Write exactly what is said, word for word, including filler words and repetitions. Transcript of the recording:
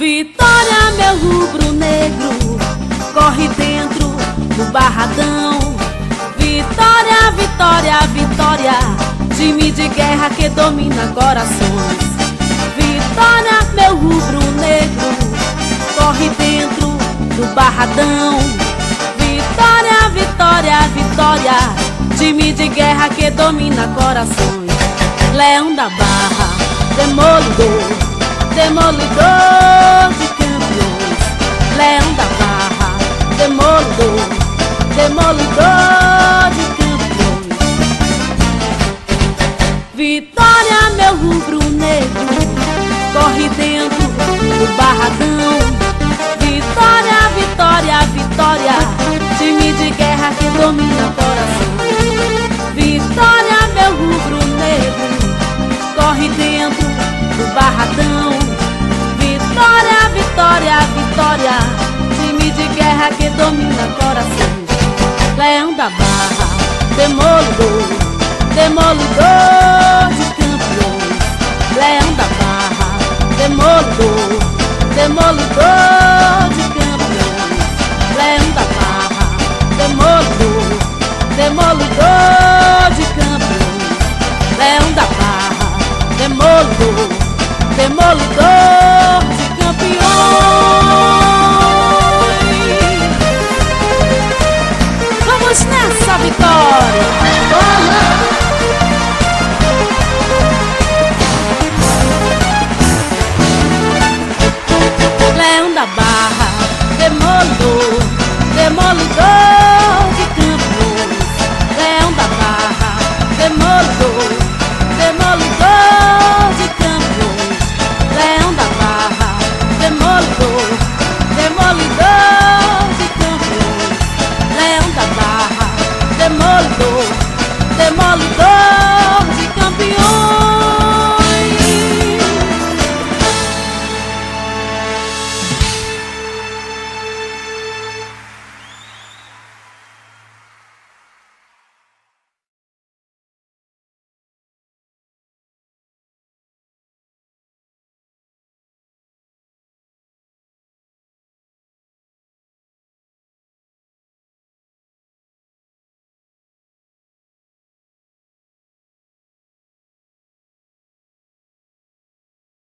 Vitória, meu rubro-negro, corre dentro do Barradão. Vitória, vitória, vitória, time de guerra que domina corações. Vitória, meu rubro-negro, corre dentro do Barradão. Vitória, vitória, vitória, time de guerra que domina corações. Leão da Barra, demolidor, demolidor de campeões. Leão da Barra, demolidor, demolidor de campeões. Vitória, meu rubro-negro, corre dentro do Barradão. Vitória, vitória, vitória, time de guerra que domina coração. Vitória, meu rubro-negro, corre dentro do Barradão. Vitória, vitória, vitória, time de guerra que domina coração. Leão da Barra, demolidor, demolidor de campeões. Leão da Barra, demolidor, demolidor de